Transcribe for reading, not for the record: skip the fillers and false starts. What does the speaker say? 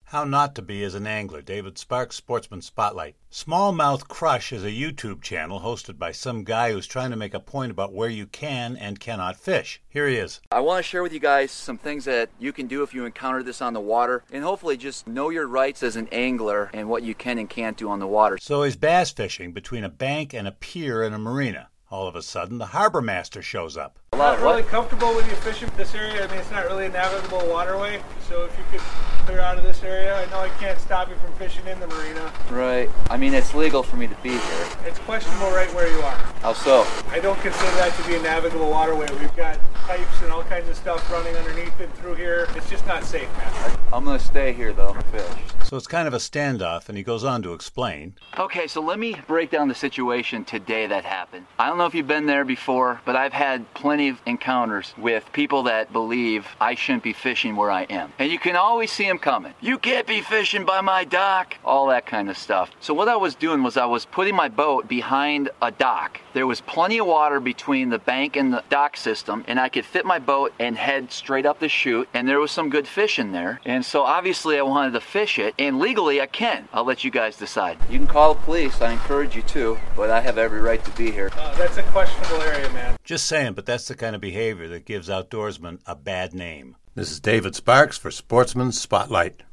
How Not to Be as an Angler, David Sparks, Sportsman Spotlight. Smallmouth Crush is a YouTube channel hosted by some guy who's trying to make a point about where you can and cannot fish. Here he is. I want to share with you guys some things that you can do if you encounter this on the water, and hopefully just know your rights as an angler and what you can and can't do on the water. So he's bass fishing between a bank and a pier in a marina. All of a sudden, the harbor master shows up. I'm not really comfortable with you fishing this area. I mean, it's not really a navigable waterway, so if you could clear out of this area. I know I can't stop you from fishing in the marina. Right. I mean, it's legal for me to be here. It's questionable right where you are. How so? I don't consider that to be a navigable waterway. We've got pipes and all kinds of stuff running underneath and through here. It's just not safe, man. I'm going to stay here, though, and fish. So it's kind of a standoff, and he goes on to explain. Okay, so let me break down the situation today that happened. I don't know if you've been there before, but I've had plenty of encounters with people that believe I shouldn't be fishing where I am. And you can always see them coming. You can't be fishing by my dock. All that kind of stuff. So what I was doing was I was putting my boat behind a dock. There was plenty of water between the bank and the dock system, and I could fit my boat and head straight up the chute, and there was some good fish in there. And so obviously I wanted to fish it, and legally I can. I'll let you guys decide. You can call the police, I encourage you to, but I have every right to be here. That's a questionable area, man. Just saying, but that's the kind of behavior that gives outdoorsmen a bad name. This is David Sparks for Sportsman Spotlight.